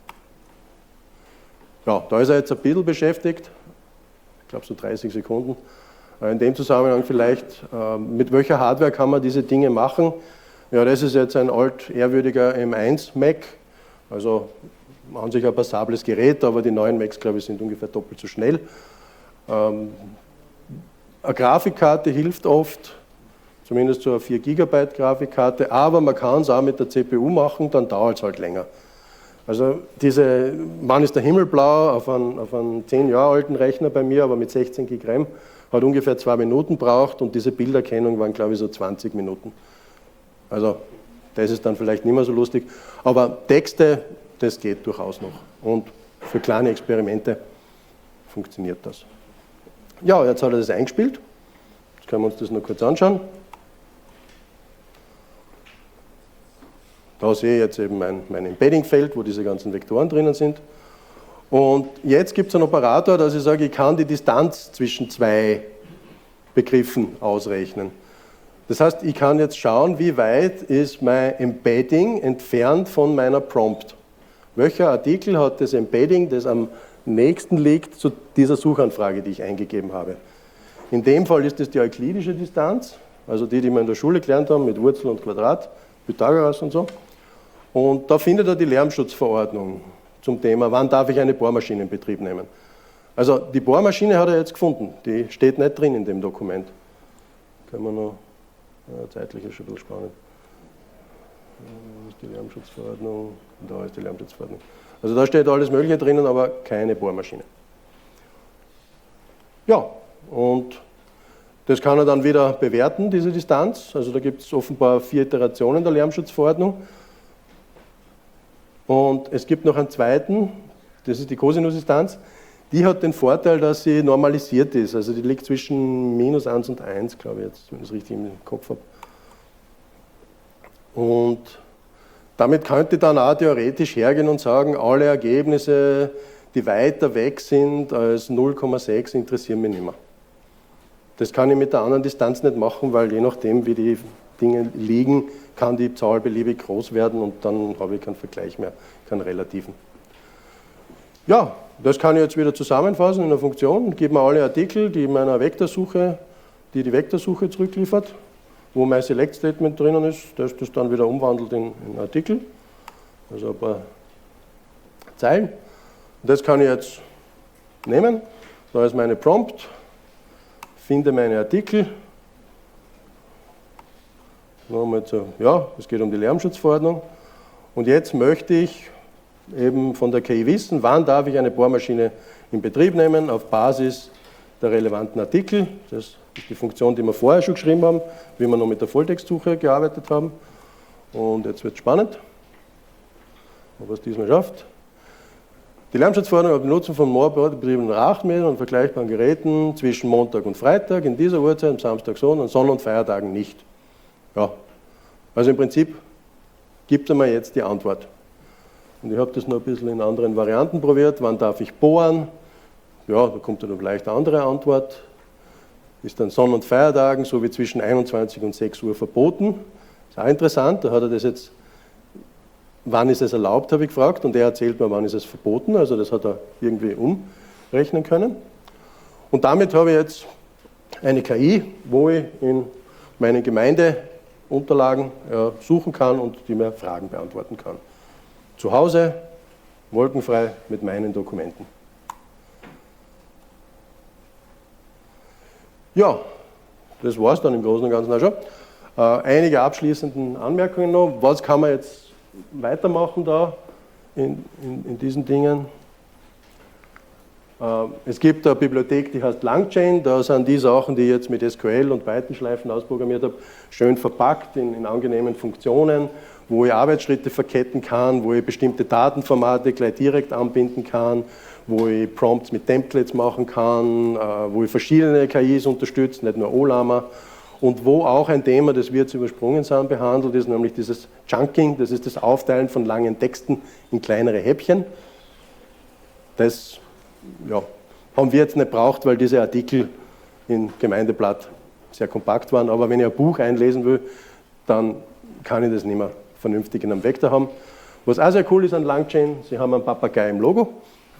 Ja, da ist er jetzt ein bisschen beschäftigt, ich glaube so dreißig Sekunden. In dem Zusammenhang vielleicht, äh, mit welcher Hardware kann man diese Dinge machen? Ja, das ist jetzt ein altehrwürdiger M eins Mac, also an sich ein passables Gerät, aber die neuen Macs, glaube ich, sind ungefähr doppelt so schnell. Ähm, eine Grafikkarte hilft oft, zumindest so eine vier Gigabyte Grafikkarte, aber man kann es auch mit der C P U machen, dann dauert es halt länger. Also diese, wann ist der Himmel blau, auf einen, auf einen zehn Jahre alten Rechner bei mir, aber mit sechzehn Gig RAM, hat ungefähr zwei Minuten braucht und diese Bilderkennung waren, glaube ich, so zwanzig Minuten. Also das ist dann vielleicht nicht mehr so lustig, aber Texte, das geht durchaus noch und für kleine Experimente funktioniert das. Ja, jetzt hat er das eingespielt, jetzt können wir uns das noch kurz anschauen. Da sehe ich jetzt eben mein, mein Embedding-Feld, wo diese ganzen Vektoren drinnen sind. Und jetzt gibt es einen Operator, dass ich sage, ich kann die Distanz zwischen zwei Begriffen ausrechnen. Das heißt, ich kann jetzt schauen, wie weit ist mein Embedding entfernt von meiner Prompt. Welcher Artikel hat das Embedding, das am nächsten liegt zu dieser Suchanfrage, die ich eingegeben habe. In dem Fall ist es die euklidische Distanz, also die, die wir in der Schule gelernt haben, mit Wurzel und Quadrat, Pythagoras und so. Und da findet er die Lärmschutzverordnung zum Thema, wann darf ich eine Bohrmaschine in Betrieb nehmen. Also die Bohrmaschine hat er jetzt gefunden, die steht nicht drin in dem Dokument. Können wir noch, ja, zeitlich ist schon ein bisschen spannend. Da ist die Lärmschutzverordnung, da ist die Lärmschutzverordnung. Also da steht alles Mögliche drinnen, aber keine Bohrmaschine. Ja, und das kann er dann wieder bewerten, diese Distanz. Also da gibt es offenbar vier Iterationen der Lärmschutzverordnung. Und es gibt noch einen zweiten, das ist die Cosinusdistanz. Die hat den Vorteil, dass sie normalisiert ist. Also die liegt zwischen minus eins und eins, glaube ich jetzt, wenn ich es richtig im Kopf habe. Und damit könnte ich dann auch theoretisch hergehen und sagen, alle Ergebnisse, die weiter weg sind als null Komma sechs, interessieren mich nicht mehr. Das kann ich mit der anderen Distanz nicht machen, weil je nachdem, wie die Dinge liegen, kann die Zahl beliebig groß werden und dann habe ich keinen Vergleich mehr, keinen relativen. Ja, das kann ich jetzt wieder zusammenfassen in einer Funktion. Gebe mir alle Artikel, die meiner Vektorsuche, die die Vektorsuche zurückliefert, wo mein Select-Statement drinnen ist, das das dann wieder umwandelt in, in Artikel, also ein paar Zeilen. Das kann ich jetzt nehmen, da ist meine Prompt, finde meine Artikel, nochmal zu, ja, es geht um die Lärmschutzverordnung und jetzt möchte ich eben von der K I wissen, wann darf ich eine Bohrmaschine in Betrieb nehmen auf Basis der relevanten Artikel. Das ist die Funktion, die wir vorher schon geschrieben haben, wie wir noch mit der Volltextsuche gearbeitet haben. Und jetzt wird es spannend, ob er es diesmal schafft. Die Lärmschutzverordnung auf die Nutzung von moorbetriebenen Rachmessern und vergleichbaren Geräten zwischen Montag und Freitag, in dieser Uhrzeit, am Samstag so und an Sonn- und Feiertagen nicht. Ja, also im Prinzip gibt er mir jetzt die Antwort. Und ich habe das noch ein bisschen in anderen Varianten probiert. Wann darf ich bohren? Ja, da kommt dann vielleicht eine andere Antwort. Ist dann Sonn- und Feiertagen, so wie zwischen einundzwanzig und sechs Uhr verboten. Ist auch interessant, da hat er das jetzt, wann ist es erlaubt, habe ich gefragt, und er erzählt mir, wann ist es verboten, also das hat er irgendwie umrechnen können. Und damit habe ich jetzt eine K I, wo ich in meinen Gemeindeunterlagen ja, suchen kann und die mir Fragen beantworten kann. Zu Hause, wolkenfrei mit meinen Dokumenten. Ja, das war es dann im Großen und Ganzen auch schon. Äh, einige abschließende Anmerkungen noch. Was kann man jetzt weitermachen da in, in, in diesen Dingen? Äh, es gibt eine Bibliothek, die heißt Langchain. Da sind die Sachen, die ich jetzt mit S Q L und Python-Schleifen ausprogrammiert habe, schön verpackt in, in angenehmen Funktionen, wo ich Arbeitsschritte verketten kann, wo ich bestimmte Datenformate gleich direkt anbinden kann, wo ich Prompts mit Templates machen kann, äh, wo ich verschiedene K Is unterstütze, nicht nur Olama. Und wo auch ein Thema, das wir jetzt übersprungen sind, behandelt ist, nämlich dieses Chunking, das ist das Aufteilen von langen Texten in kleinere Häppchen. Das ja, haben wir jetzt nicht braucht, weil diese Artikel im Gemeindeblatt sehr kompakt waren. Aber wenn ich ein Buch einlesen will, dann kann ich das nicht mehr vernünftig in einem Vektor haben. Was auch sehr cool ist an Langchain, sie haben einen Papagei im Logo.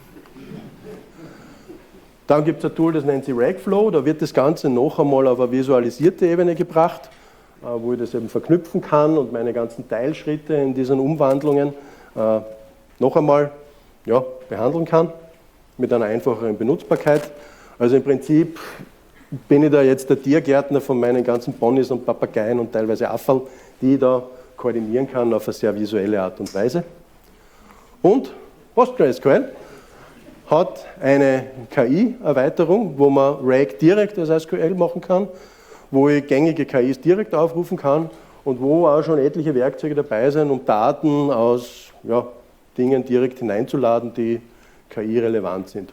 Dann gibt es ein Tool, das nennt sich Ragflow, da wird das Ganze noch einmal auf eine visualisierte Ebene gebracht, wo ich das eben verknüpfen kann und meine ganzen Teilschritte in diesen Umwandlungen äh, noch einmal ja, behandeln kann, mit einer einfacheren Benutzbarkeit. Also im Prinzip bin ich da jetzt der Tiergärtner von meinen ganzen Ponys und Papageien und teilweise Affeln, die ich da koordinieren kann auf eine sehr visuelle Art und Weise. Und PostgreSQL hat eine K I-Erweiterung, wo man Rag direkt als S Q L machen kann, wo ich gängige K Is direkt aufrufen kann und wo auch schon etliche Werkzeuge dabei sind, um Daten aus ja, Dingen direkt hineinzuladen, die K I-relevant sind.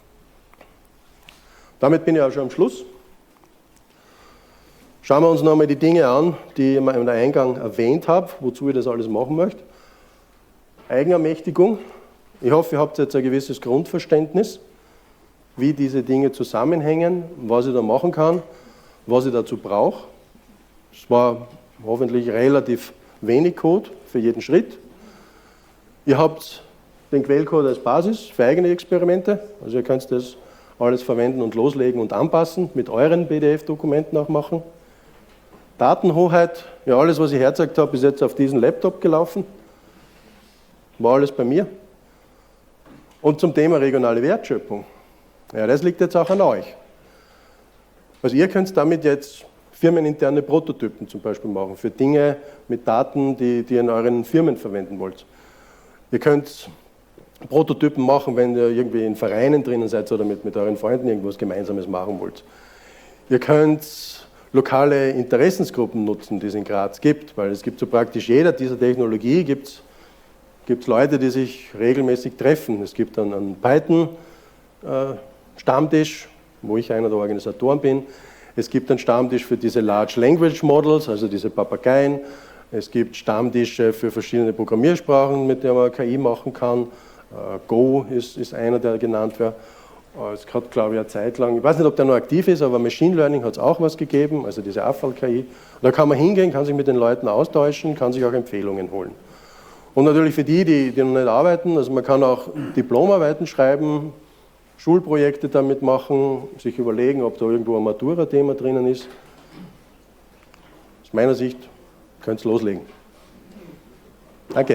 Damit bin ich auch schon am Schluss. Schauen wir uns nochmal die Dinge an, die ich im Eingang erwähnt habe, wozu ich das alles machen möchte. Eigenermächtigung. Ich hoffe, ihr habt jetzt ein gewisses Grundverständnis, wie diese Dinge zusammenhängen, was ich da machen kann, was ich dazu brauche. Es war hoffentlich relativ wenig Code für jeden Schritt. Ihr habt den Quellcode als Basis für eigene Experimente, also ihr könnt das alles verwenden und loslegen und anpassen, mit euren P D F-Dokumenten auch machen. Datenhoheit, ja alles, was ich hergezeigt habe, ist jetzt auf diesen Laptop gelaufen. War alles bei mir. Und zum Thema regionale Wertschöpfung. Ja, das liegt jetzt auch an euch. Also ihr könnt damit jetzt firmeninterne Prototypen zum Beispiel machen, für Dinge mit Daten, die, die ihr in euren Firmen verwenden wollt. Ihr könnt Prototypen machen, wenn ihr irgendwie in Vereinen drinnen seid oder mit, mit euren Freunden irgendwas Gemeinsames machen wollt. Ihr könnt lokale Interessensgruppen nutzen, die es in Graz gibt, weil es gibt so praktisch jeder dieser Technologie, gibt es gibt es Leute, die sich regelmäßig treffen. Es gibt dann einen Python-Stammtisch, wo ich einer der Organisatoren bin. Es gibt einen Stammtisch für diese Large Language Models, also diese Papageien. Es gibt Stammtische für verschiedene Programmiersprachen, mit denen man K I machen kann. Go ist, ist einer, der genannt wird. Es hat, glaube ich, eine Zeit lang, ich weiß nicht, ob der noch aktiv ist, aber Machine Learning hat es auch was gegeben, also diese Afval-K I. Da kann man hingehen, kann sich mit den Leuten austauschen, kann sich auch Empfehlungen holen. Und natürlich für die, die, die noch nicht arbeiten, also man kann auch Diplomarbeiten schreiben, Schulprojekte damit machen, sich überlegen, ob da irgendwo ein Matura-Thema drinnen ist. Aus meiner Sicht könnt ihr loslegen. Danke.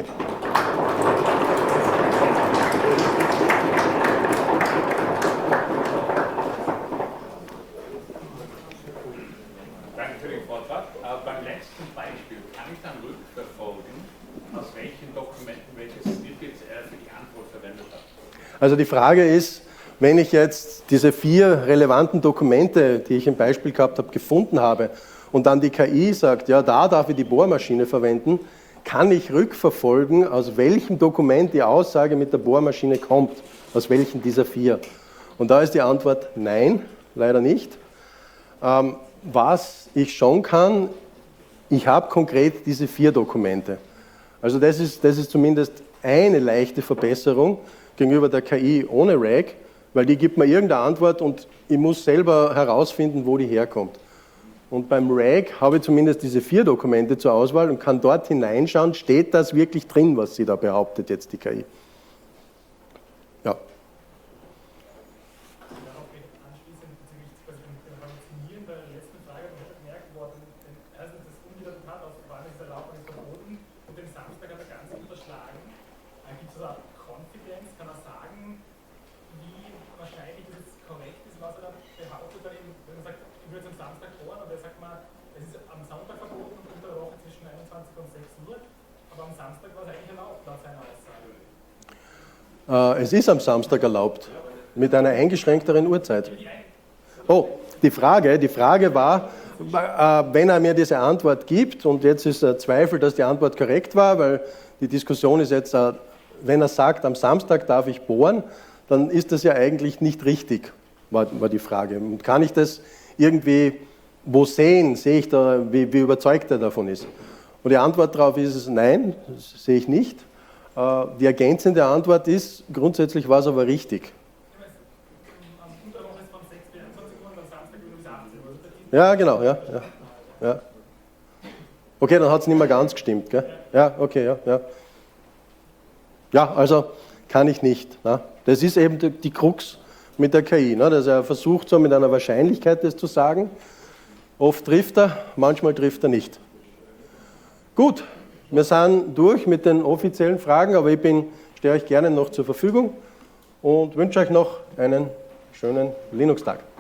Danke für den Vortrag. Äh, beim letzten Beispiel kann ich dann rückverfolgen, aus welchen Dokumenten welches Snippet er für die Antwort verwendet hat. Also die Frage ist, wenn ich jetzt diese vier relevanten Dokumente, die ich im Beispiel gehabt habe, gefunden habe und dann die K I sagt, ja, da darf ich die Bohrmaschine verwenden, kann ich rückverfolgen, aus welchem Dokument die Aussage mit der Bohrmaschine kommt, aus welchen dieser vier. Und da ist die Antwort nein, leider nicht. Ähm, was ich schon kann, ich habe konkret diese vier Dokumente. Also das ist, das ist zumindest eine leichte Verbesserung gegenüber der K I ohne Rag, weil die gibt mir irgendeine Antwort und ich muss selber herausfinden, wo die herkommt. Und beim Rag habe ich zumindest diese vier Dokumente zur Auswahl und kann dort hineinschauen, steht das wirklich drin, was sie da behauptet, jetzt die K I. Ja. Es ist am Samstag erlaubt, mit einer eingeschränkteren Uhrzeit. Oh, die Frage, die Frage war, wenn er mir diese Antwort gibt, und jetzt ist der Zweifel, dass die Antwort korrekt war, weil die Diskussion ist jetzt, wenn er sagt, am Samstag darf ich bohren, dann ist das ja eigentlich nicht richtig, war, war die Frage. Und kann ich das irgendwie wo sehen? Sehe ich da, wie, wie überzeugt er davon ist? Und die Antwort darauf ist es nein, das sehe ich nicht. Die ergänzende Antwort ist, grundsätzlich war es aber richtig. Ja, genau, ja, ja, ja. Okay, dann hat es nicht mehr ganz gestimmt, gell? Ja, okay, ja, ja. Ja, also kann ich nicht. Ne? Das ist eben die, die Krux mit der K I, ne? Dass er versucht, so mit einer Wahrscheinlichkeit das zu sagen. Oft trifft er, manchmal trifft er nicht. Gut, wir sind durch mit den offiziellen Fragen, aber ich bin, stehe euch gerne noch zur Verfügung und wünsche euch noch einen schönen Linux-Tag.